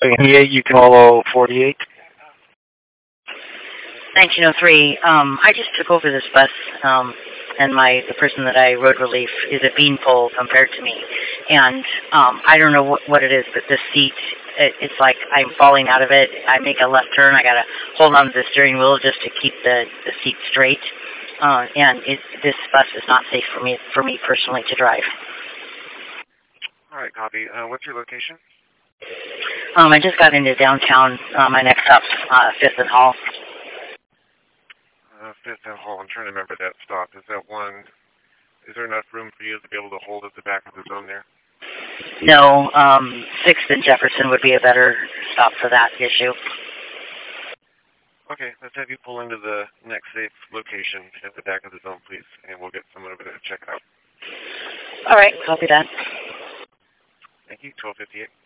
28, you can follow 48. 1903. I just took over this bus, and the person that I rode relief is a beanpole compared to me, and I don't know what it is, but this seat, it's like I'm falling out of it. I make a left turn, I gotta hold on to the steering wheel just to keep the seat straight, and this bus is not safe for me personally to drive. All right, copy. What's your location? I just got into downtown. My next stop's 5th and Hall. 5th and Hall. I'm trying to remember that stop. Is there enough room for you to be able to hold at the back of the zone there? No, 6th and Jefferson would be a better stop for that issue. Okay, let's have you pull into the next safe location at the back of the zone, please, and we'll get someone over there to check it out. All right, copy that. Thank you, 1258.